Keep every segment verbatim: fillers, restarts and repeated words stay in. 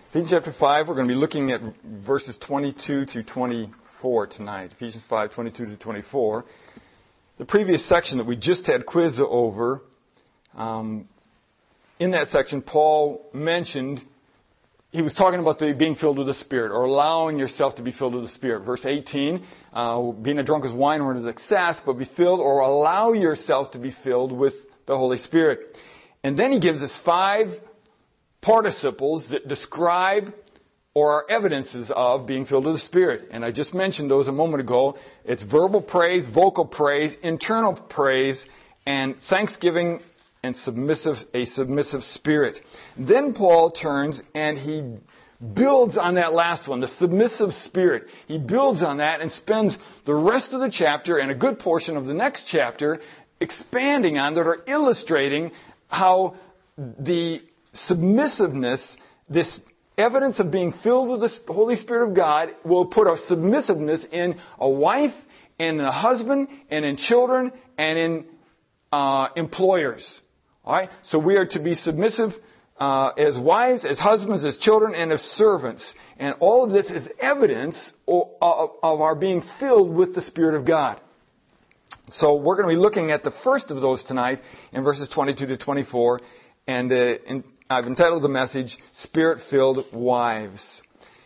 Ephesians chapter five, we're going to be looking at verses twenty-two to twenty-four tonight. Ephesians five, twenty-two to twenty-four. The previous section that we just had quiz over, um, in that section, Paul mentioned, he was talking about the being filled with the Spirit, or allowing yourself to be filled with the Spirit. Verse eighteen, uh, being a drunk as wine or as excess, but be filled or allow yourself to be filled with the Holy Spirit. And then he gives us five participles that describe or are evidences of being filled with the Spirit. And I just mentioned those a moment ago. It's verbal praise, vocal praise, internal praise, and thanksgiving and submissive, a submissive spirit. Then Paul turns and he builds on that last one, the submissive spirit. He builds on that and spends the rest of the chapter and a good portion of the next chapter expanding on that, or illustrating how the submissiveness, this evidence of being filled with the Holy Spirit of God, will put a submissiveness in a wife, and in a husband, and in children, and in uh, employers. All right? So we are to be submissive uh, as wives, as husbands, as children, and as servants. And all of this is evidence of, of our being filled with the Spirit of God. So we're going to be looking at the first of those tonight in verses twenty-two to twenty-four. And uh, in, I've entitled the message, Spirit-Filled Wives.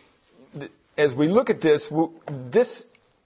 As we look at this, this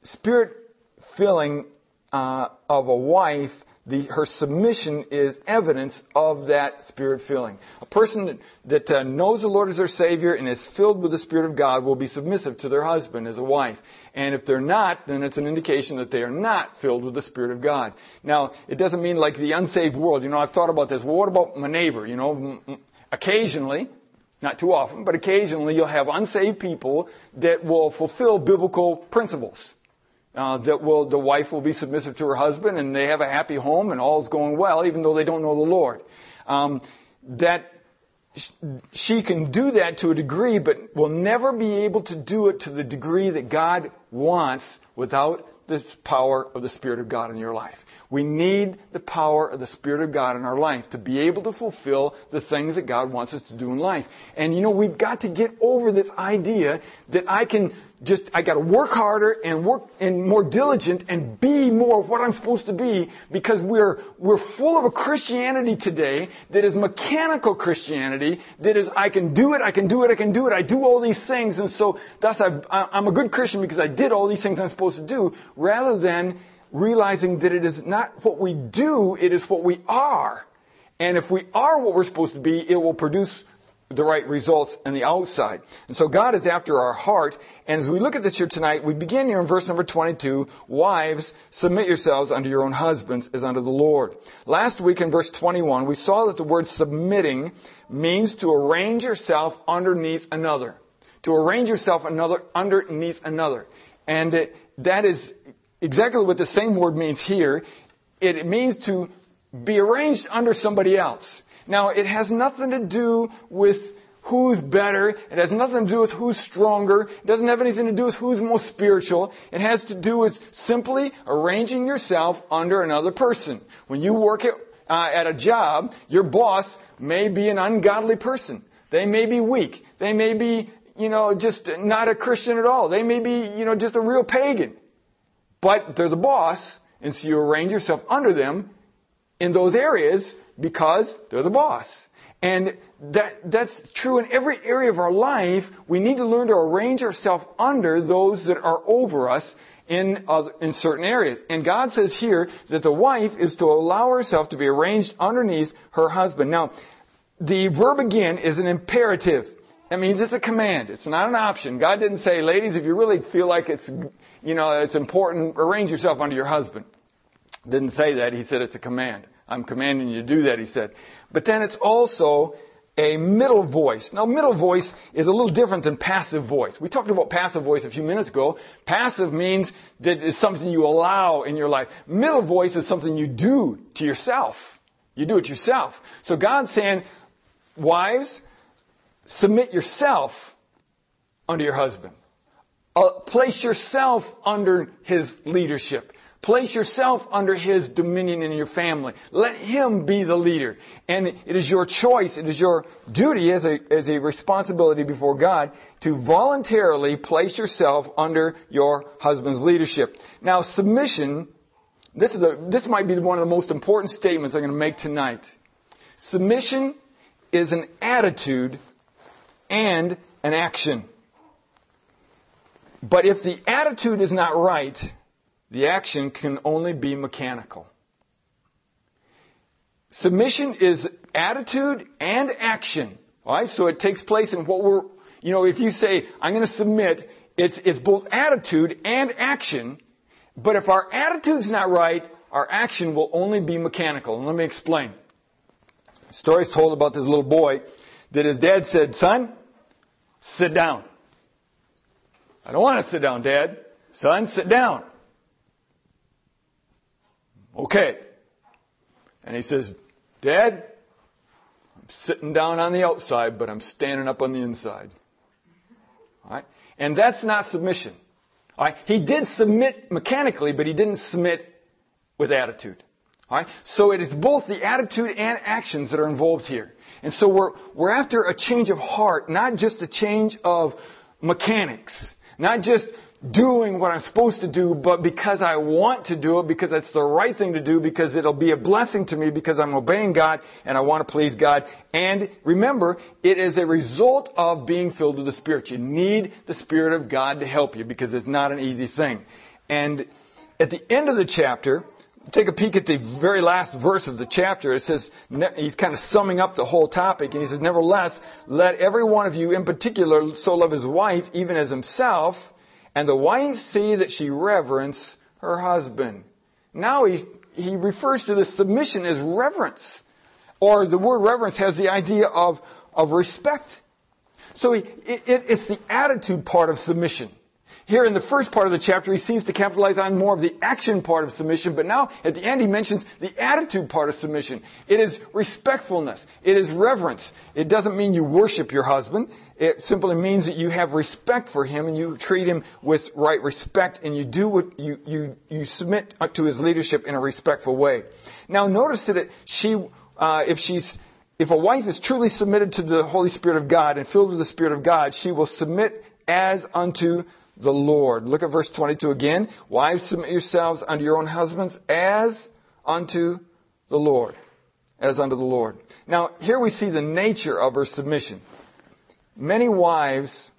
Spirit-filling uh, of a wife, the, her submission is evidence of that Spirit-filling. A person that, that uh, knows the Lord as their Savior and is filled with the Spirit of God will be submissive to their husband as a wife. And if they're not, then it's an indication that they are not filled with the Spirit of God. Now, it doesn't mean like the unsaved world. You know, I've thought about this. Well, what about my neighbor? You know, occasionally, not too often, but occasionally you'll have unsaved people that will fulfill biblical principles. Uh, that will, the wife will be submissive to her husband, and they have a happy home, and all's going well, even though they don't know the Lord. Um, that sh- she can do that to a degree, but will never be able to do it to the degree that God wants without the power of the Spirit of God in your life. We need the power of the Spirit of God in our life to be able to fulfill the things that God wants us to do in life. And you know, we've got to get over this idea that I can just, I got to work harder and work and more diligent and be more of what I'm supposed to be, because we're, we're full of a Christianity today that is mechanical Christianity, that is, I can do it, I can do it, I can do it, I do all these things, and so thus I've, I'm a good Christian because I did all these things I'm supposed to do, rather than realizing that it is not what we do, it is what we are. And if we are what we're supposed to be, it will produce the right results on the outside. And so God is after our heart. And as we look at this here tonight, we begin here in verse number twenty-two. Wives, submit yourselves unto your own husbands as unto the Lord. Last week in verse twenty-one, we saw that the word submitting means to arrange yourself underneath another. To arrange yourself another underneath another. And it, that is exactly what the same word means here. It means to be arranged under somebody else. Now, it has nothing to do with who's better. It has nothing to do with who's stronger. It doesn't have anything to do with who's most spiritual. It has to do with simply arranging yourself under another person. When you work at, uh, at a job, your boss may be an ungodly person. They may be weak. They may be, you know, just not a Christian at all. They may be, you know, just a real pagan. But they're the boss, and so you arrange yourself under them in those areas because they're the boss. And that that's true in every area of our life. We need to learn to arrange ourselves under those that are over us in other, in certain areas. And God says here that the wife is to allow herself to be arranged underneath her husband. Now, the verb again is an imperative. That means it's a command. It's not an option. God didn't say, ladies, if you really feel like it's, you know, it's important, arrange yourself under your husband. Didn't say that. He said it's a command. I'm commanding you to do that, he said. But then it's also a middle voice. Now, middle voice is a little different than passive voice. We talked about passive voice a few minutes ago. Passive means that it's something you allow in your life. Middle voice is something you do to yourself. You do it yourself. So God's saying, wives, submit yourself under your husband. Uh, place yourself under his leadership. Place yourself under his dominion in your family. Let him be the leader. And it is your choice, it is your duty as a, as a responsibility before God to voluntarily place yourself under your husband's leadership. Now, submission, this is a, this might be one of the most important statements I'm going to make tonight. Submission is an attitude and an action. But if the attitude is not right, the action can only be mechanical. Submission is attitude and action. All right? So it takes place in what we're, you know, if you say, I'm going to submit, it's, it's both attitude and action. But if our attitude's not right, our action will only be mechanical. And let me explain. The story is told about this little boy that his dad said, son, sit down. I don't want to sit down, Dad. Son, sit down. Okay. And he says, Dad, I'm sitting down on the outside, but I'm standing up on the inside. All right? And that's not submission. All right? He did submit mechanically, but he didn't submit with attitude. All right? So it is both the attitude and actions that are involved here. And so we're, we're after a change of heart, not just a change of mechanics. Not just doing what I'm supposed to do, but because I want to do it, because it's the right thing to do, because it'll be a blessing to me, because I'm obeying God and I want to please God. And remember, it is a result of being filled with the Spirit. You need the Spirit of God to help you because it's not an easy thing. And at the end of the chapter, take a peek at the very last verse of the chapter. It says, he's kind of summing up the whole topic, and he says, nevertheless, let every one of you in particular so love his wife, even as himself, and the wife see that she reverence her husband. Now he, he refers to the submission as reverence, or the word reverence has the idea of, of respect. So he, it, it, it's the attitude part of submission. Here in the first part of the chapter, he seems to capitalize on more of the action part of submission, but now at the end he mentions the attitude part of submission. It is respectfulness. It is reverence. It doesn't mean you worship your husband. It simply means that you have respect for him and you treat him with right respect and you do what you, you, you submit to his leadership in a respectful way. Now notice that she, uh, if she's, if a wife is truly submitted to the Holy Spirit of God and filled with the Spirit of God, she will submit as unto the Lord. Look at verse twenty-two again. Wives, submit yourselves unto your own husbands as unto the Lord. As unto the Lord. Now, here we see the nature of her submission. Many wives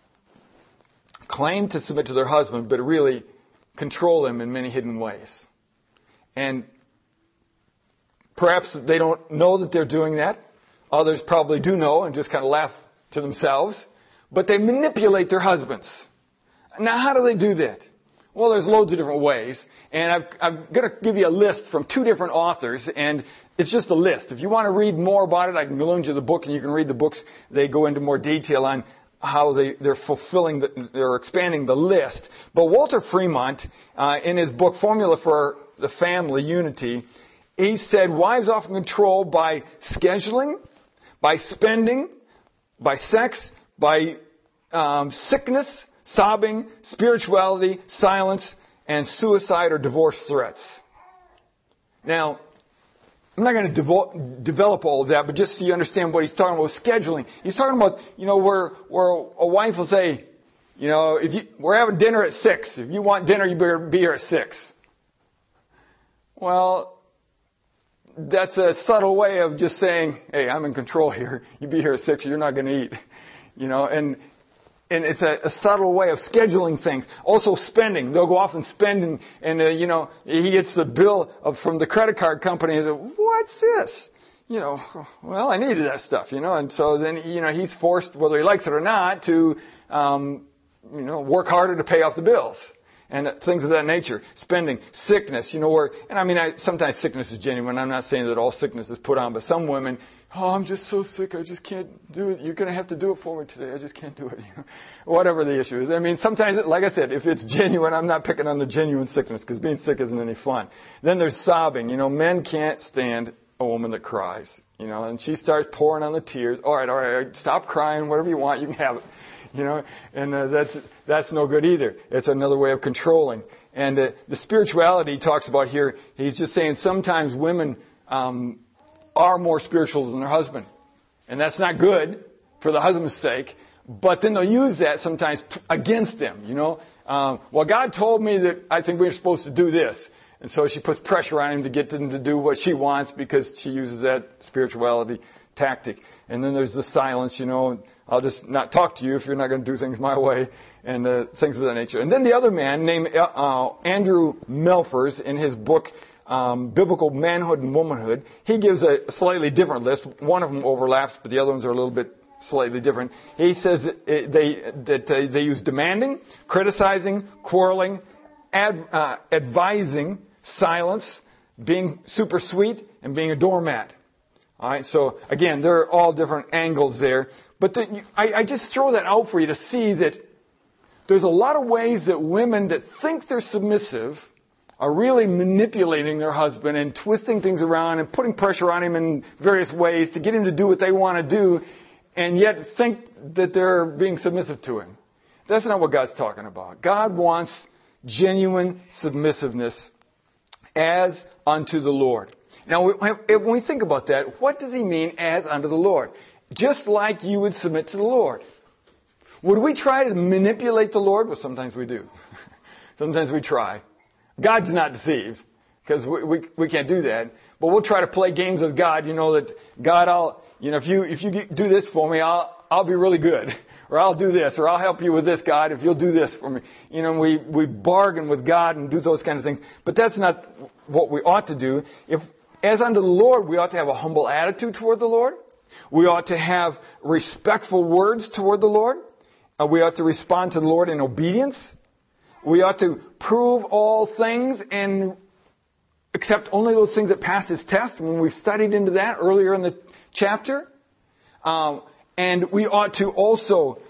claim to submit to their husband, but really control him in many hidden ways. And perhaps they don't know that they're doing that. Others probably do know and just kind of laugh to themselves. But they manipulate their husbands. Now, how do they do that? Well, there's loads of different ways. And I've, I'm going to give you a list from two different authors. And it's just a list. If you want to read more about it, I can loan you the book and you can read the books. They go into more detail on how they, they're fulfilling, the, they're expanding the list. But Walter Fremont, uh, in his book, Formula for the Family Unity, he said wives often control by scheduling, by spending, by sex, by um, sickness, sobbing, spirituality, silence, and suicide or divorce threats. Now, I'm not going to devo- develop all of that, but just so you understand what he's talking about, scheduling. He's talking about, you know, where, where a wife will say, you know, if you, we're having dinner at six. If you want dinner, you better be here at six. Well, that's a subtle way of just saying, hey, I'm in control here. You be here at six or you're not going to eat. You know, and And it's a, a subtle way of scheduling things. Also spending. They'll go off and spend and, and uh, you know, he gets the bill of, from the credit card company and says, what's this? You know, well, I needed that stuff, you know. And so then, you know, he's forced, whether he likes it or not, to, um, you know, work harder to pay off the bills. And things of that nature. Spending. Sickness, you know, where, and I mean, I, sometimes sickness is genuine. I'm not saying that all sickness is put on, but some women, oh, I'm just so sick, I just can't do it. You're going to have to do it for me today. I just can't do it. You know? Whatever the issue is. I mean, sometimes, like I said, if it's genuine, I'm not picking on the genuine sickness because being sick isn't any fun. Then there's sobbing. You know, men can't stand a woman that cries. You know, and she starts pouring on the tears. All right, all right, stop crying, whatever you want, you can have it. you know, and uh, that's that's no good either. It's another way of controlling. And uh, the spirituality he talks about here, he's just saying sometimes women um, are more spiritual than their husband, and that's not good for the husband's sake. But then they'll use that sometimes against them, you know. Um, well, God told me that I think we're supposed to do this. And so she puts pressure on him to get him to do what she wants because she uses that spirituality tactic. And then there's the silence, you know. I'll just not talk to you if you're not going to do things my way, and uh, things of that nature. And then the other man named uh, Andrew Melfers, in his book, um, Biblical Manhood and Womanhood, he gives a slightly different list. One of them overlaps, but the other ones are a little bit slightly different. He says that they, that uh, they use demanding, criticizing, quarreling, ad, uh, advising, silence, being super sweet, and being a doormat. All right. So again, there are all different angles there. But the, I, I just throw that out for you to see that there's a lot of ways that women that think they're submissive are really manipulating their husband and twisting things around and putting pressure on him in various ways to get him to do what they want to do, and yet think that they're being submissive to him. That's not what God's talking about. God wants genuine submissiveness as unto the Lord. Now, when we think about that, what does he mean as unto the Lord? Just like you would submit to the Lord. Would we try to manipulate the Lord? Well, sometimes we do. Sometimes we try. God's not deceived, because we, we, we can't do that. But we'll try to play games with God, you know, that God, I'll, you know, if you, if you do this for me, I'll, I'll be really good. Or I'll do this, or I'll help you with this, God, if you'll do this for me. You know, we, we bargain with God and do those kind of things. But that's not what we ought to do. If, as unto the Lord, we ought to have a humble attitude toward the Lord. We ought to have respectful words toward the Lord. Uh, we ought to respond to the Lord in obedience. We ought to prove all things and accept only those things that pass his test. When we've studied into that earlier in the chapter. Um, and we ought to also,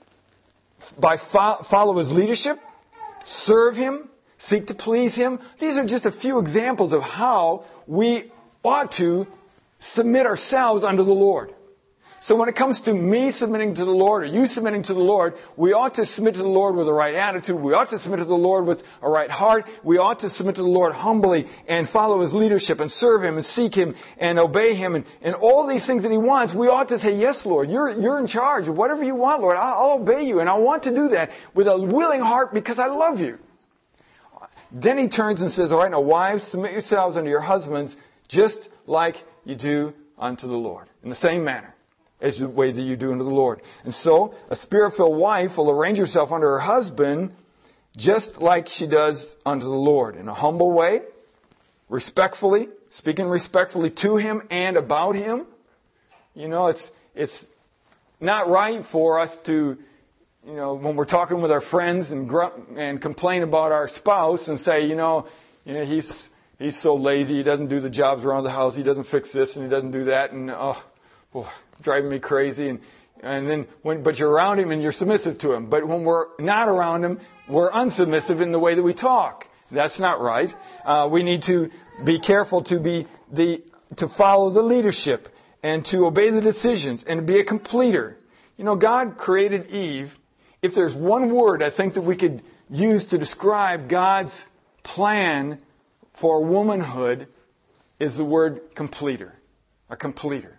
by fo- follow his leadership, serve him, seek to please him. These are just a few examples of how we ought to submit ourselves unto the Lord. So when it comes to me submitting to the Lord or you submitting to the Lord, we ought to submit to the Lord with the right attitude. We ought to submit to the Lord with a right heart. We ought to submit to the Lord humbly and follow his leadership and serve him and seek him and obey him. And, and all these things that he wants, we ought to say, yes, Lord, you're, you're in charge of whatever you want, Lord. I'll, I'll obey you, and I want to do that with a willing heart because I love you. Then he turns and says, all right, now wives, submit yourselves unto your husbands just like you do unto the Lord, in the same manner as the way that you do unto the Lord. And so, a spirit-filled wife will arrange herself under her husband just like she does unto the Lord, in a humble way, respectfully, speaking respectfully to him and about him. You know, it's it's not right for us to, you know, when we're talking with our friends and grunt and complain about our spouse and say, you know, you know, he's he's so lazy, he doesn't do the jobs around the house, he doesn't fix this and he doesn't do that, and oh, boy, driving me crazy. And and then when but you're around him and you're submissive to him. But when we're not around him, we're unsubmissive in the way that we talk. That's not right. Uh, we need to be careful to be the to follow the leadership and to obey the decisions and to be a completer. You know, God created Eve. If there's one word I think that we could use to describe God's plan for womanhood, is the word completer. A completer.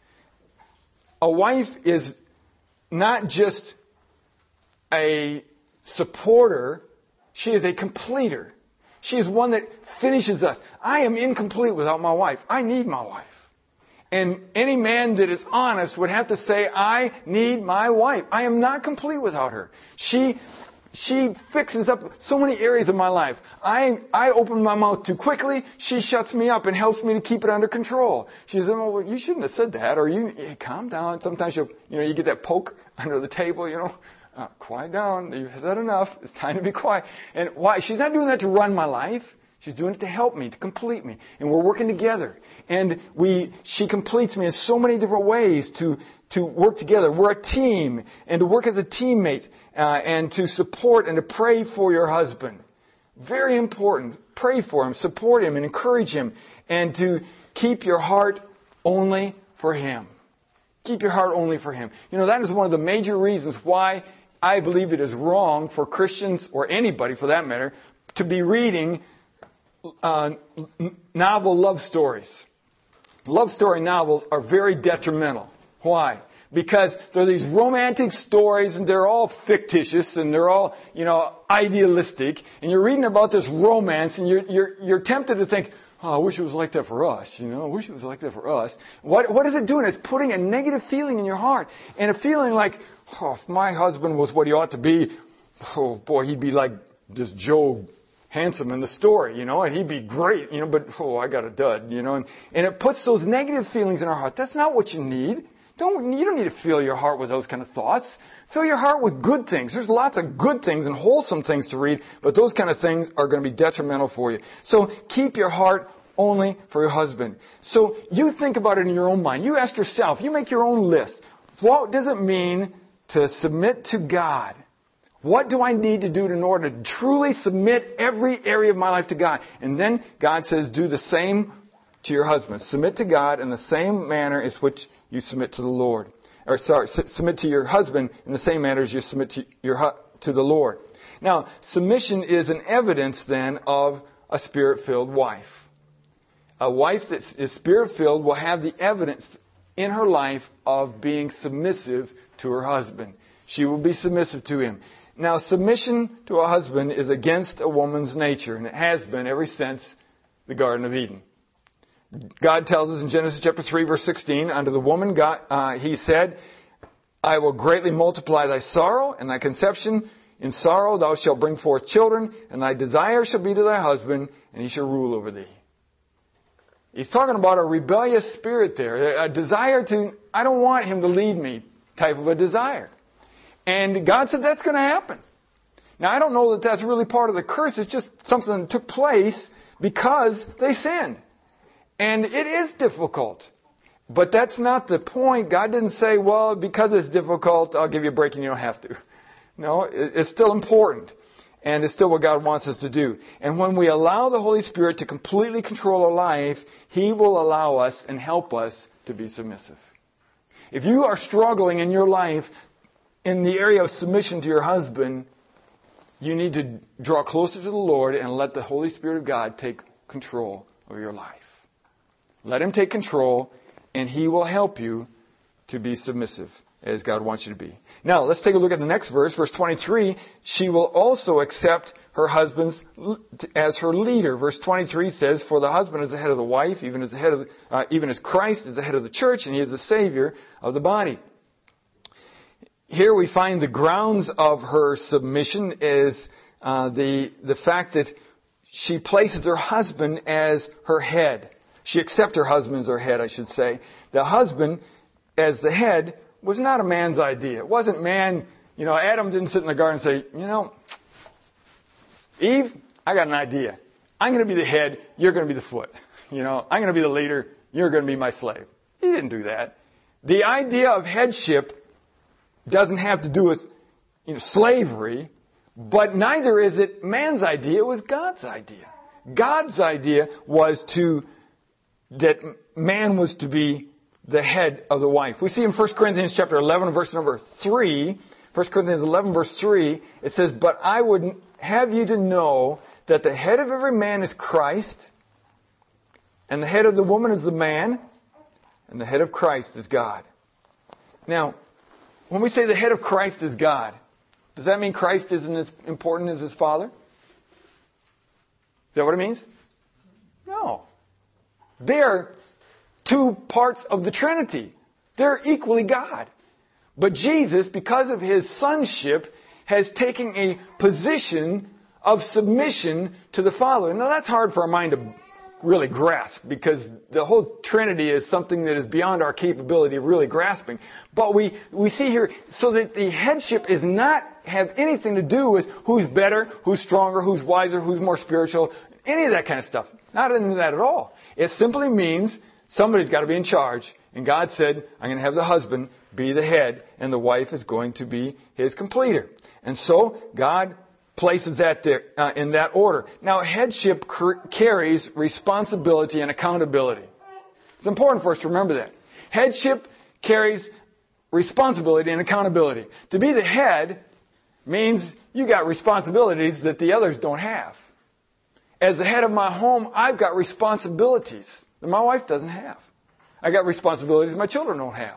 A wife is not just a supporter, she is a completer. She is one that finishes us. I am incomplete without my wife. I need my wife. And any man that is honest would have to say, I need my wife. I am not complete without her. She she fixes up so many areas of my life. I I open my mouth too quickly. She shuts me up and helps me to keep it under control. She says, well, you shouldn't have said that. Or you, hey, calm down. Sometimes you you know you get that poke under the table, you know. Uh, quiet down. You've said enough. It's time to be quiet. And why? She's not doing that to run my life. She's doing it to help me, to complete me. And we're working together. And we, she completes me in so many different ways to, to work together. We're a team. And to work as a teammate. Uh, and to support and to pray for your husband. Very important. Pray for him, support him, and encourage him. And to keep your heart only for him. Keep your heart only for Him. You know, that is one of the major reasons why I believe it is wrong for Christians, or anybody for that matter, to be reading uh, novel love stories. Love story novels are very detrimental. Why? Because they're these romantic stories, and they're all fictitious, and they're all, you know, idealistic. And you're reading about this romance, and you're you're you're tempted to think, oh, I wish it was like that for us. You know, I wish it was like that for us. What what is it doing? It's putting a negative feeling in your heart, and a feeling like, oh, if my husband was what he ought to be, oh boy, he'd be like this Joe Handsome in the story, you know, and he'd be great, you know. But oh, I got a dud, you know, and and it puts those negative feelings in our heart. That's not what you need. Don't, you don't need to fill your heart with those kind of thoughts. Fill your heart with good things. There's lots of good things and wholesome things to read, but those kind of things are going to be detrimental for you. So keep your heart only for your husband. So you think about it in your own mind. You ask yourself, you make your own list. What does it mean to submit to God? What do I need to do in order to truly submit every area of my life to God? And then God says, do the same to your husband. Submit to God in the same manner as which you submit to the Lord. Or sorry, submit to your husband in the same manner as you submit to your to the Lord. Now, submission is an evidence then of a Spirit-filled wife. A wife that is Spirit-filled will have the evidence in her life of being submissive to her husband. She will be submissive to him. Now, submission to a husband is against a woman's nature, and it has been ever since the Garden of Eden. God tells us in Genesis chapter three, verse sixteen, unto the woman God, uh, He said, I will greatly multiply thy sorrow and thy conception. In sorrow thou shalt bring forth children, and thy desire shall be to thy husband, and he shall rule over thee. He's talking about a rebellious spirit there, a desire to, I don't want him to lead me type of a desire. And God said that's going to happen. Now, I don't know that that's really part of the curse. It's just something that took place because they sinned. And it is difficult. But that's not the point. God didn't say, well, because it's difficult, I'll give you a break and you don't have to. No, it's still important. And it's still what God wants us to do. And when we allow the Holy Spirit to completely control our life, He will allow us and help us to be submissive. If you are struggling in your life in the area of submission to your husband, you need to draw closer to the Lord and let the Holy Spirit of God take control of your life. Let Him take control, and He will help you to be submissive as God wants you to be. Now, let's take a look at the next verse, verse twenty-three. She will also accept her husband as her leader. Verse twenty-three says, for the husband is the head of the wife, even as the head of the, uh, even as Christ is the head of the church, and He is the Savior of the body. Here we find the grounds of her submission is uh, the the fact that she places her husband as her head. She accepts her husband as her head, I should say. The husband, as the head, was not a man's idea. It wasn't man, you know, Adam didn't sit in the garden and say, you know, Eve, I got an idea. I'm going to be the head, you're going to be the foot. You know, I'm going to be the leader, you're going to be my slave. He didn't do that. The idea of headship doesn't have to do with, you know, slavery, but neither is it man's idea, it was God's idea. God's idea was to that man was to be the head of the wife. We see in First Corinthians chapter eleven, verse number three, First Corinthians eleven, verse three, it says, but I would have you to know that the head of every man is Christ, and the head of the woman is the man, and the head of Christ is God. Now, when we say the head of Christ is God, does that mean Christ isn't as important as His Father? Is that what it means? No. They're two parts of the Trinity. They're equally God. But Jesus, because of His sonship, has taken a position of submission to the Father. Now that's hard for our mind to really grasp, because the whole Trinity is something that is beyond our capability of really grasping. But we, we see here, so that the headship is not have anything to do with who's better, who's stronger, who's wiser, who's more spiritual, any of that kind of stuff. Not into that at all. It simply means somebody's got to be in charge. And God said, I'm going to have the husband be the head, and the wife is going to be his completer. And so God places that there, uh, in that order. Now, headship cr- carries responsibility and accountability. It's important for us to remember that. Headship carries responsibility and accountability. To be the head means you got responsibilities that the others don't have. As the head of my home, I've got responsibilities that my wife doesn't have. I got responsibilities my children don't have.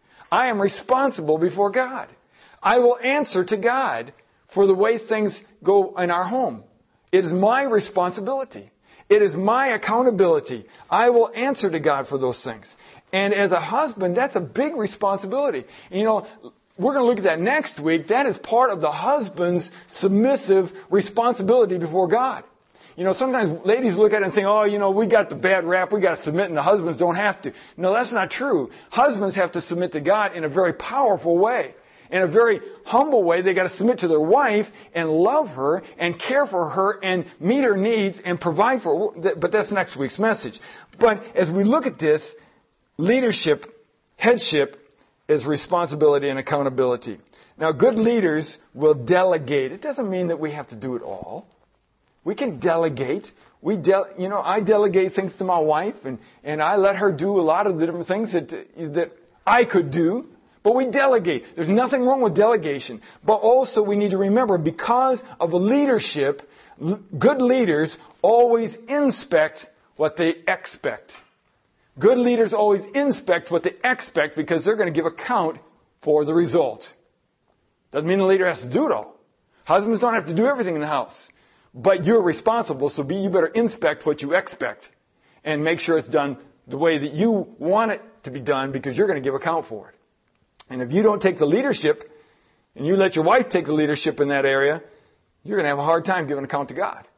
I am responsible before God. I will answer to God for the way things go in our home. It is my responsibility. It is my accountability. I will answer to God for those things. And as a husband, that's a big responsibility. You know, we're going to look at that next week. That is part of the husband's submissive responsibility before God. You know, sometimes ladies look at it and think, oh, you know, we got the bad rap, we got to submit, and the husbands don't have to. No, that's not true. Husbands have to submit to God in a very powerful way. In a very humble way, they got to submit to their wife and love her and care for her and meet her needs and provide for her. But that's next week's message. But as we look at this, leadership, headship is responsibility and accountability. Now, good leaders will delegate. It doesn't mean that we have to do it all. We can delegate. We, de- you know, I delegate things to my wife, and, and I let her do a lot of the different things that that I could do. But we delegate. There's nothing wrong with delegation. But also we need to remember, because of a leadership, good leaders always inspect what they expect. Good leaders always inspect what they expect because they're going to give account for the result. Doesn't mean the leader has to do it all. Husbands don't have to do everything in the house. But you're responsible, so be, you better inspect what you expect and make sure it's done the way that you want it to be done, because you're going to give account for it. And if you don't take the leadership and you let your wife take the leadership in that area, you're going to have a hard time giving account to God.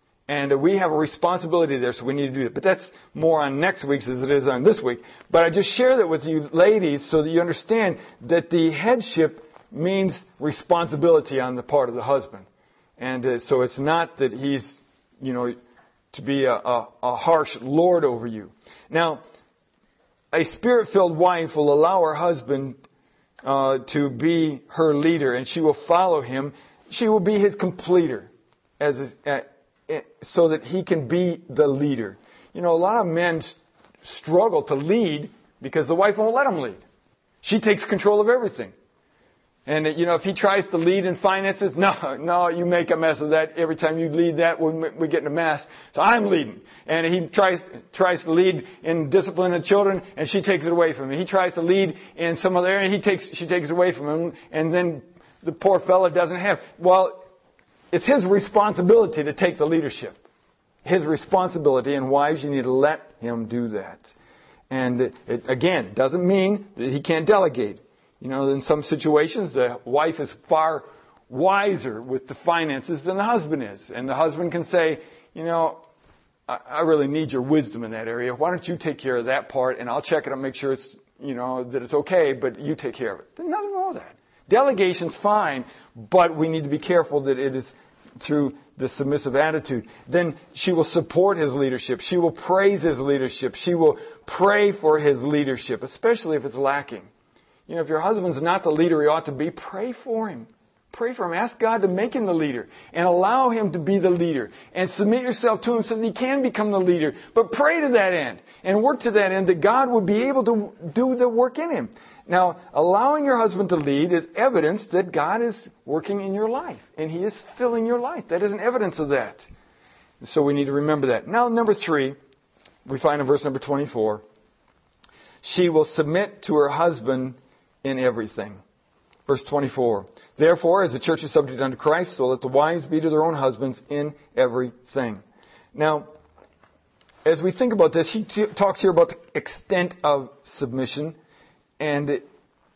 And we have a responsibility there, so we need to do it. But that's more on next week's as it is on this week. But I just share that with you ladies so that you understand that the headship means responsibility on the part of the husband. And uh, so it's not that he's, you know, to be a, a, a harsh lord over you. Now, a spirit-filled wife will allow her husband uh, to be her leader, and she will follow him. She will be his completer, as his, uh, so that he can be the leader. You know, a lot of men struggle to lead because the wife won't let them lead. She takes control of everything. And, you know, if he tries to lead in finances, no, no, you make a mess of that. Every time you lead that, we, we get in a mess. So I'm leading. And he tries, tries to lead in discipline of children, and she takes it away from him. He tries to lead in some other area, and he takes, she takes it away from him. And then the poor fella doesn't have. Well, it's his responsibility to take the leadership. His responsibility, and wives, you need to let him do that. And it, it again, doesn't mean that he can't delegate. You know, in some situations, the wife is far wiser with the finances than the husband is. And the husband can say, you know, I, I really need your wisdom in that area. Why don't you take care of that part, and I'll check it and make sure it's, you know, that it's okay, but you take care of it. There's nothing wrong with that. Delegation's fine, but we need to be careful that it is through the submissive attitude. Then she will support his leadership. She will praise his leadership. She will pray for his leadership, especially if it's lacking. You know, if your husband's not the leader he ought to be, pray for him. Pray for him. Ask God to make him the leader and allow him to be the leader and submit yourself to him so that he can become the leader. But pray to that end and work to that end that God would be able to do the work in him. Now, allowing your husband to lead is evidence that God is working in your life and he is filling your life. That is an evidence of that. So we need to remember that. Now, number three, we find in verse number twenty-four, she will submit to her husband in everything. Verse twenty-four, therefore, as the church is subject unto Christ, so let the wives be to their own husbands in everything. Now, as we think about this, he t- talks here about the extent of submission, and it,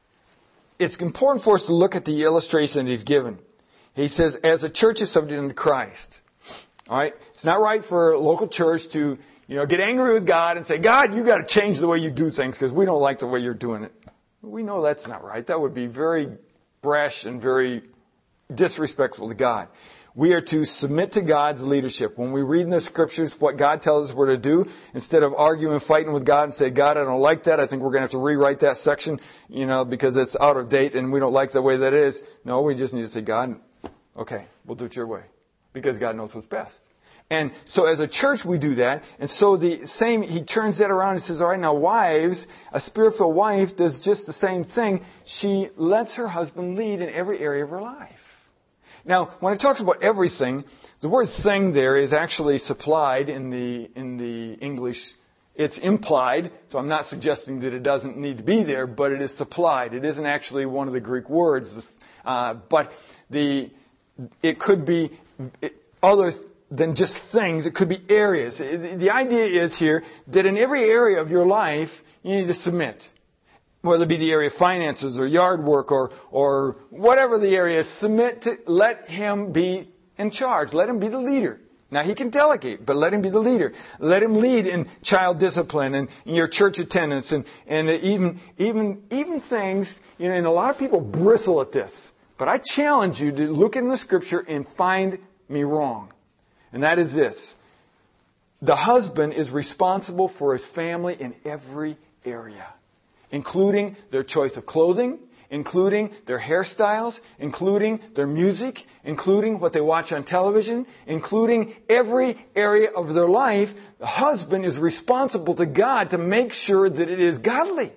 it's important for us to look at the illustration that he's given. He says, as the church is subject unto Christ. All right? It's not right for a local church to, you know, get angry with God and say, God, you got to change the way you do things because we don't like the way you're doing it. We know that's not right. That would be very brash and very disrespectful to God. We are to submit to God's leadership. When we read in the scriptures what God tells us we're to do, instead of arguing and fighting with God and say, God, I don't like that. I think we're going to have to rewrite that section, you know, because it's out of date and we don't like the way that is. No, we just need to say, God, okay, we'll do it your way because God knows what's best. And so as a church we do that. And so the same, he turns that around and says, all right, now wives, a Spirit-filled wife does just the same thing. She lets her husband lead in every area of her life. Now, when it talks about everything, the word thing there is actually supplied in the, in the English. It's implied, so I'm not suggesting that it doesn't need to be there, but it is supplied. It isn't actually one of the Greek words. Uh, but the, it could be other than just things. It could be areas. The idea is here that in every area of your life, you need to submit. Whether it be the area of finances or yard work or, or whatever the area is, submit to, let him be in charge. Let him be the leader. Now, he can delegate, but let him be the leader. Let him lead in child discipline and in your church attendance and, and even, even, even things, you know, and a lot of people bristle at this. But I challenge you to look in the Scripture and find me wrong. And that is this. The husband is responsible for his family in every area, including their choice of clothing, including their hairstyles, including their music, including what they watch on television, including every area of their life. The husband is responsible to God to make sure that it is godly.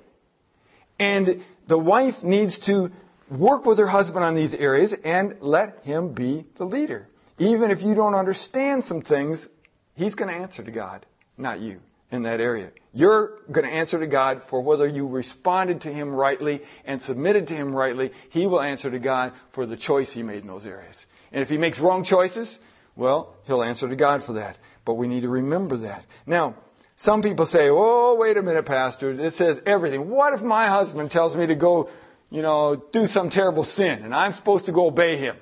And the wife needs to work with her husband on these areas and let him be the leader. Even if you don't understand some things, he's going to answer to God, not you. In that area. You're going to answer to God for whether you responded to Him rightly and submitted to Him rightly. He will answer to God for the choice He made in those areas. And if He makes wrong choices, well, He'll answer to God for that. But we need to remember that. Now, some people say, oh, wait a minute, Pastor. It says everything. What if my husband tells me to go, you know, do some terrible sin and I'm supposed to go obey him?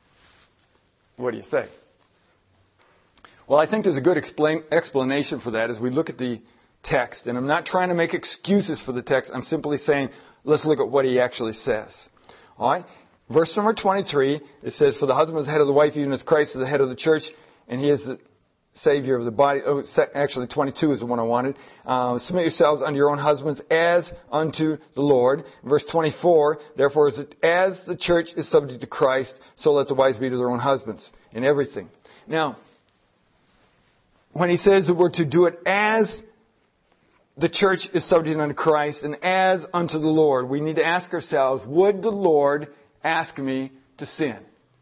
What do you say? Well, I think there's a good explain, explanation for that as we look at the text. And I'm not trying to make excuses for the text. I'm simply saying, let's look at what he actually says. All right? Verse number twenty-three, it says, for the husband is the head of the wife, even as Christ is the head of the church, and he is the Savior of the body. Oh, actually, twenty-two is the one I wanted. Uh, submit yourselves unto your own husbands as unto the Lord. Verse twenty-four, therefore, as, it, as the church is subject to Christ, so let the wives be to their own husbands in everything. Now, when he says that we're to do it as the church is subject unto Christ and as unto the Lord, we need to ask ourselves, would the Lord ask me to sin?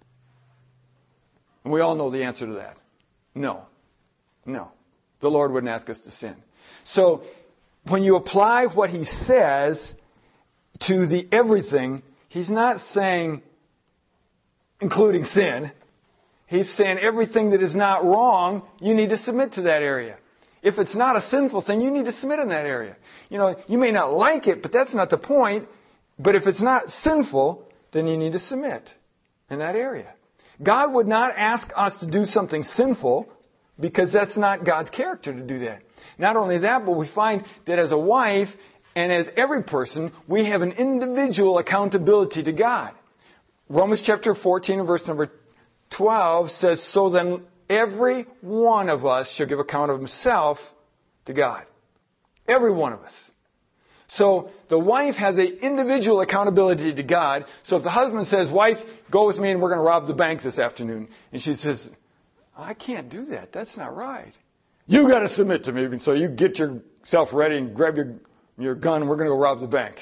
And we all know the answer to that. No. No. The Lord wouldn't ask us to sin. So, when you apply what he says to the everything, he's not saying including sin. He's saying everything that is not wrong, you need to submit to that area. If it's not a sinful thing, you need to submit in that area. You know, you may not like it, but that's not the point. But if it's not sinful, then you need to submit in that area. God would not ask us to do something sinful because that's not God's character to do that. Not only that, but we find that as a wife and as every person, we have an individual accountability to God. Romans chapter fourteen and verse number twelve says, so then every one of us shall give account of himself to God. Every one of us. So the wife has an individual accountability to God. So if the husband says, wife, go with me and we're going to rob the bank this afternoon. And she says, I can't do that. That's not right. You got to submit to me. So you get yourself ready and grab your, your gun and we're going to go rob the bank.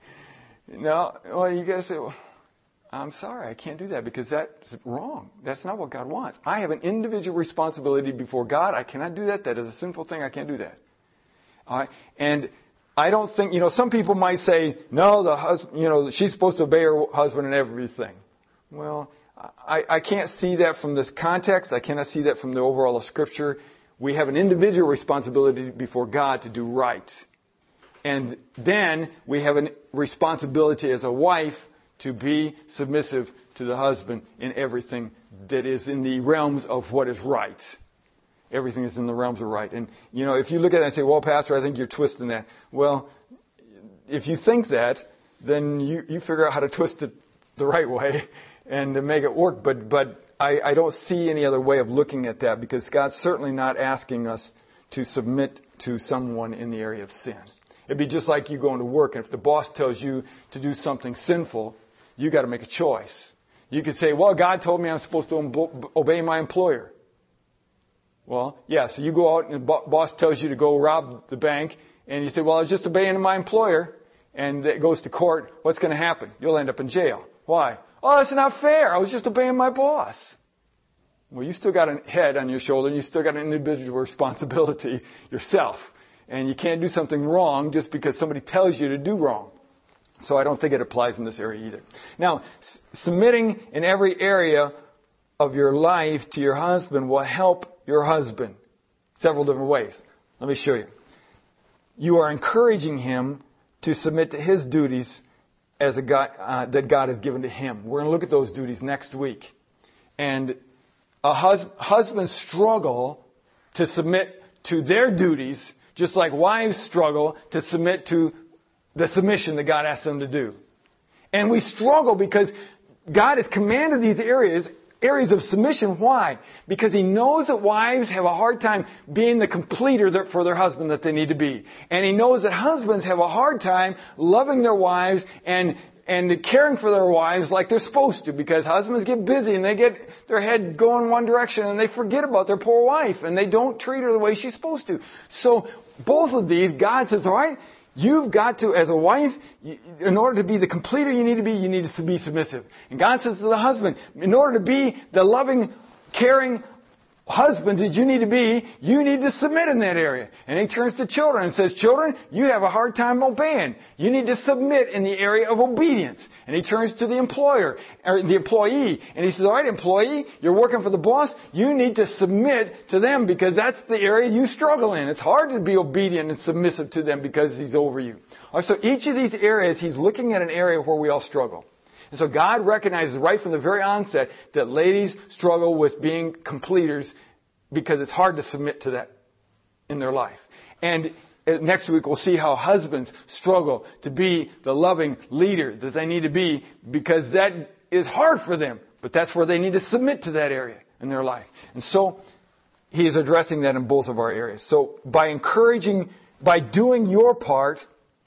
No, well, you got to say, well, I'm sorry, I can't do that because that's wrong. That's not what God wants. I have an individual responsibility before God. I cannot do that. That is a sinful thing. I can't do that. All right? And I don't think, you know, some people might say, no, the husband, you know, she's supposed to obey her husband in everything. Well, I, I can't see that from this context. I cannot see that from the overall of Scripture. We have an individual responsibility before God to do right. And then we have a responsibility as a wife to be submissive to the husband in everything that is in the realms of what is right. Everything is in the realms of right. And, you know, if you look at it and say, well, Pastor, I think you're twisting that. Well, if you think that, then you, you figure out how to twist it the right way and to make it work. But, but I, I don't see any other way of looking at that because God's certainly not asking us to submit to someone in the area of sin. It'd be just like you going to work, and if the boss tells you to do something sinful, you got to make a choice. You could say, well, God told me I'm supposed to obey my employer. Well, yeah, so you go out and the boss tells you to go rob the bank, and you say, well, I was just obeying my employer, and it goes to court. What's going to happen? You'll end up in jail. Why? Oh, that's not fair. I was just obeying my boss. Well, you still got a head on your shoulder, and you still got an individual responsibility yourself. And you can't do something wrong just because somebody tells you to do wrong. So I don't think it applies in this area either. Now, s- submitting in every area of your life to your husband will help your husband several different ways. Let me show you. You are encouraging him to submit to his duties as a God, uh, that God has given to him. We're going to look at those duties next week. And a hus- husbands struggle to submit to their duties just like wives struggle to submit to the submission that God asks them to do. And we struggle because God has commanded these areas, areas of submission. Why? Because He knows that wives have a hard time being the completer for their husband that they need to be. And He knows that husbands have a hard time loving their wives and and caring for their wives like they're supposed to, because husbands get busy and they get their head going one direction and they forget about their poor wife and they don't treat her the way she's supposed to. So both of these, God says, all right, you've got to, as a wife, in order to be the completer you need to be, you need to be submissive. And God says to the husband, in order to be the loving, caring husband that you need to be, you need to submit in that area. And He turns to children and says, children, you have a hard time obeying. You need to submit in the area of obedience. And He turns to the employer, or the employee, and He says, all right, employee, you're working for the boss, you need to submit to them because that's the area you struggle in. It's hard to be obedient and submissive to them because He's over you. All right, so each of these areas, He's looking at an area where we all struggle. And so God recognizes right from the very onset that ladies struggle with being completers because it's hard to submit to that in their life. And next week we'll see how husbands struggle to be the loving leader that they need to be because that is hard for them. But that's where they need to submit to that area in their life. And so He is addressing that in both of our areas. So by encouraging, by doing your part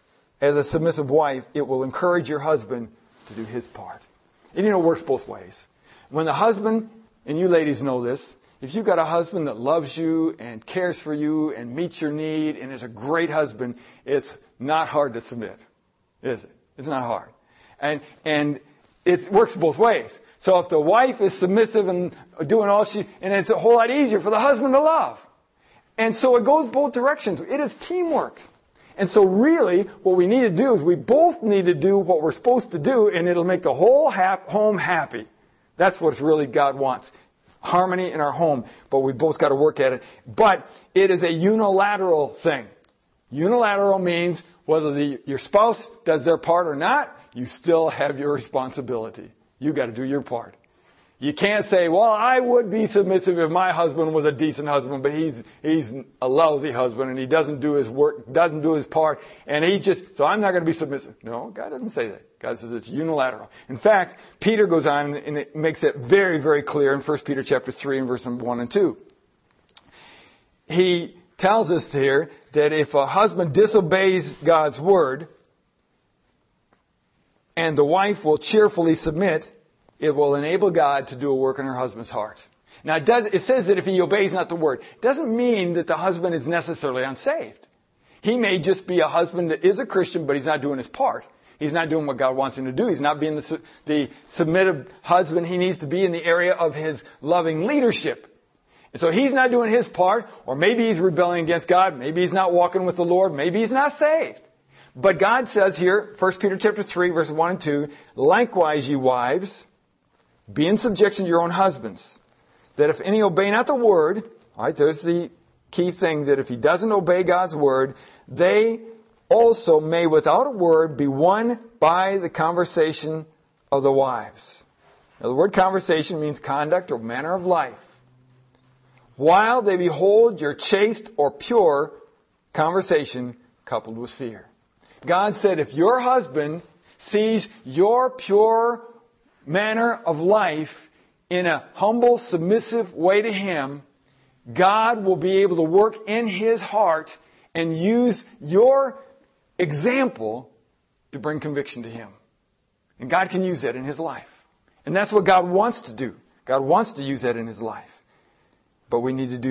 as a submissive wife, it will encourage your husband to do his part. And you know, it works both ways. When the husband, and you ladies know this, if you've got a husband that loves you and cares for you and meets your need and is a great husband, it's not hard to submit, is it? It's not hard. And and it works both ways. So if the wife is submissive and doing all she, and it's a whole lot easier for the husband to love. And so it goes both directions. It is teamwork. And so really, what we need to do is we both need to do what we're supposed to do, and it'll make the whole hap- home happy. That's what really God wants. Harmony in our home. But we both got to work at it. But it is a unilateral thing. Unilateral means whether the, your spouse does their part or not, you still have your responsibility. You got to do your part. You can't say, well, I would be submissive if my husband was a decent husband, but he's he's a lousy husband and he doesn't do his work, doesn't do his part, and he just, so I'm not going to be submissive. No, God doesn't say that. God says it's unilateral. In fact, Peter goes on and it makes it very, very clear in First Peter chapter three and verse one and two. He tells us here that if a husband disobeys God's word and the wife will cheerfully submit, it will enable God to do a work in her husband's heart. Now, it, does, it says that if he obeys not the word, it doesn't mean that the husband is necessarily unsaved. He may just be a husband that is a Christian, but he's not doing his part. He's not doing what God wants him to do. He's not being the, the submissive husband he needs to be in the area of his loving leadership. And so he's not doing his part, or maybe he's rebelling against God. Maybe he's not walking with the Lord. Maybe he's not saved. But God says here, First Peter chapter three, verses one and two, likewise, ye wives, be in subjection to your own husbands, that if any obey not the word, all right, there's the key thing, that if he doesn't obey God's word, they also may without a word be won by the conversation of the wives. Now, the word conversation means conduct or manner of life. While they behold your chaste or pure conversation coupled with fear. God said if your husband sees your pure manner of life in a humble, submissive way to Him, God will be able to work in his heart and use your example to bring conviction to him. And God can use that in his life. And that's what God wants to do. God wants to use that in his life. But we need to do that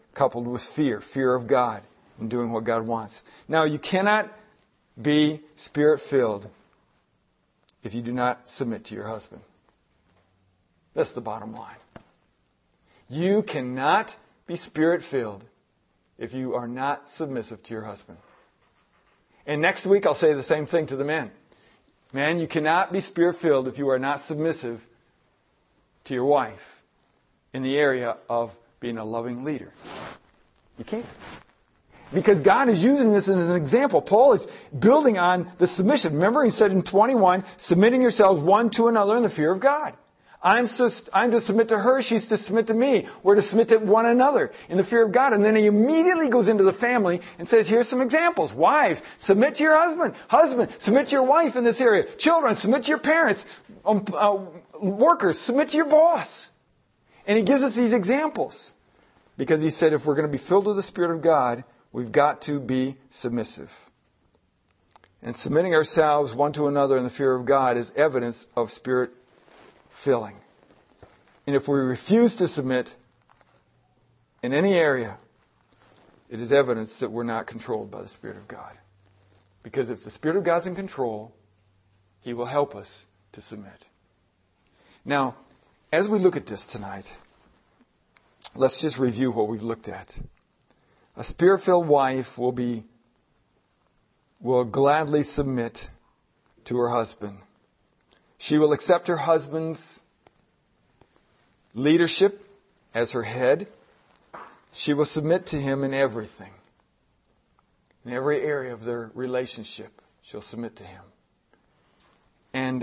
coupled with fear, fear of God and doing what God wants. Now, you cannot be Spirit-filled if you do not submit to your husband. That's the bottom line. You cannot be Spirit-filled if you are not submissive to your husband. And next week I'll say the same thing to the men. Man, you cannot be Spirit-filled if you are not submissive to your wife in the area of being a loving leader. You can't. Because God is using this as an example. Paul is building on the submission. Remember he said in twenty-one, submitting yourselves one to another in the fear of God. I'm, sus- I'm to submit to her, she's to submit to me. We're to submit to one another in the fear of God. And then he immediately goes into the family and says, here's some examples. Wives, submit to your husband. Husband, submit to your wife in this area. Children, submit to your parents. Um, uh, workers, submit to your boss. And he gives us these examples. Because he said if we're going to be filled with the Spirit of God, we've got to be submissive. And submitting ourselves one to another in the fear of God is evidence of Spirit filling. And if we refuse to submit in any area, it is evidence that we're not controlled by the Spirit of God. Because if the Spirit of God's in control, He will help us to submit. Now, as we look at this tonight, let's just review what we've looked at. A Spirit-filled wife will be will gladly submit to her husband. She will accept her husband's leadership as her head. She will submit to him in everything. In every area of their relationship, she'll submit to him. And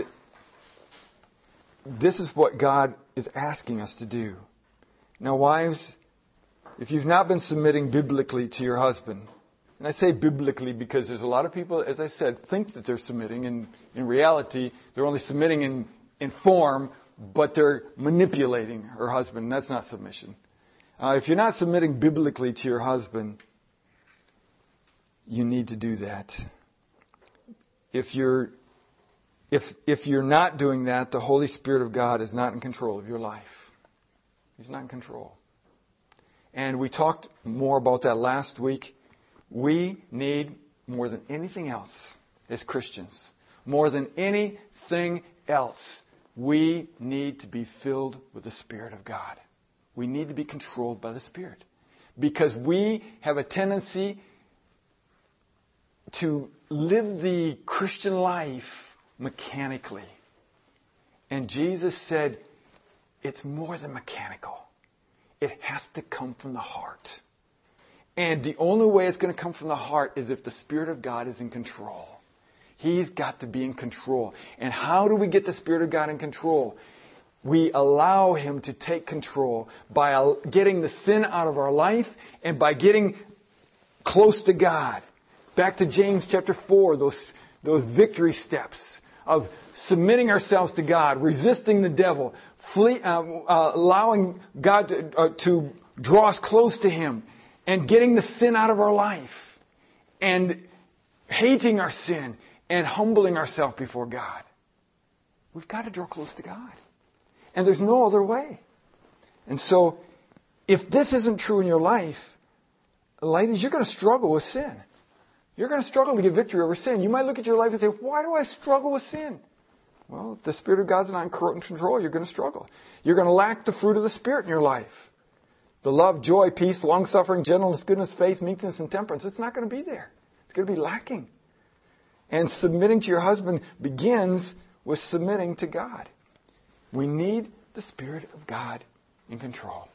this is what God is asking us to do. Now, wives, if you've not been submitting biblically to your husband, and I say biblically because there's a lot of people, as I said, think that they're submitting, and in reality, they're only submitting in, in form, but they're manipulating her husband, and that's not submission. Uh, if you're not submitting biblically to your husband, you need to do that. If you're if if you're not doing that, the Holy Spirit of God is not in control of your life. He's not in control. And we talked more about that last week. We need, more than anything else, as Christians, more than anything else, we need to be filled with the Spirit of God. We need to be controlled by the Spirit. Because we have a tendency to live the Christian life mechanically. And Jesus said, it's more than mechanical. It has to come from the heart. And the only way it's going to come from the heart is if the Spirit of God is in control. He's got to be in control. And how do we get the Spirit of God in control? We allow Him to take control by getting the sin out of our life and by getting close to God. Back to James chapter four, those, those victory steps of submitting ourselves to God, resisting the devil, flee, uh, uh, allowing God to, uh, to draw us close to Him, and getting the sin out of our life, and hating our sin, and humbling ourselves before God. We've got to draw close to God. And there's no other way. And so, if this isn't true in your life, ladies, you're going to struggle with sin. You're going to struggle to get victory over sin. You might look at your life and say, why do I struggle with sin? Well, if the Spirit of God's not in control, you're going to struggle. You're going to lack the fruit of the Spirit in your life. The love, joy, peace, long-suffering, gentleness, goodness, faith, meekness, and temperance. It's not going to be there. It's going to be lacking. And submitting to your husband begins with submitting to God. We need the Spirit of God in control.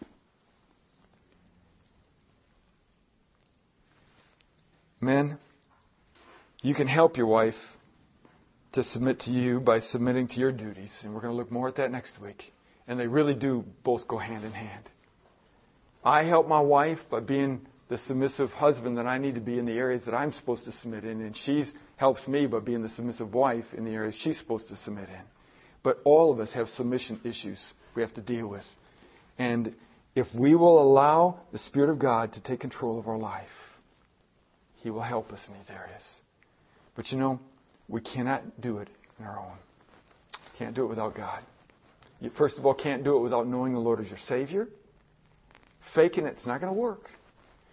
Men, you can help your wife to submit to you by submitting to your duties. And we're going to look more at that next week. And they really do both go hand in hand. I help my wife by being the submissive husband that I need to be in the areas that I'm supposed to submit in. And she helps me by being the submissive wife in the areas she's supposed to submit in. But all of us have submission issues we have to deal with. And if we will allow the Spirit of God to take control of our life, He will help us in these areas. But you know, we cannot do it on our own. Can't do it without God. You, first of all, can't do it without knowing the Lord as your Savior. Faking it's not going to work.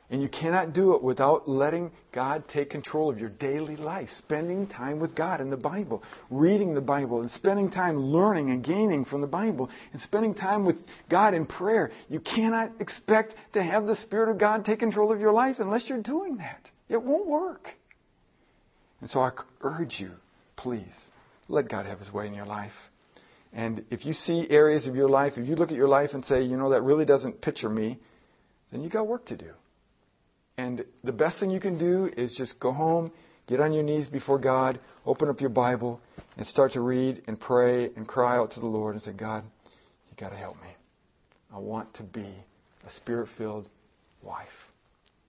And you cannot do it without letting God take control of your daily life, spending time with God in the Bible, reading the Bible, and spending time learning and gaining from the Bible, and spending time with God in prayer. You cannot expect to have the Spirit of God take control of your life unless you're doing that. It won't work. And so I urge you, please, let God have His way in your life. And if you see areas of your life, if you look at your life and say, you know, that really doesn't picture me, then you got work to do. And the best thing you can do is just go home, get on your knees before God, open up your Bible, and start to read and pray and cry out to the Lord and say, God, you got to help me. I want to be a Spirit-filled wife.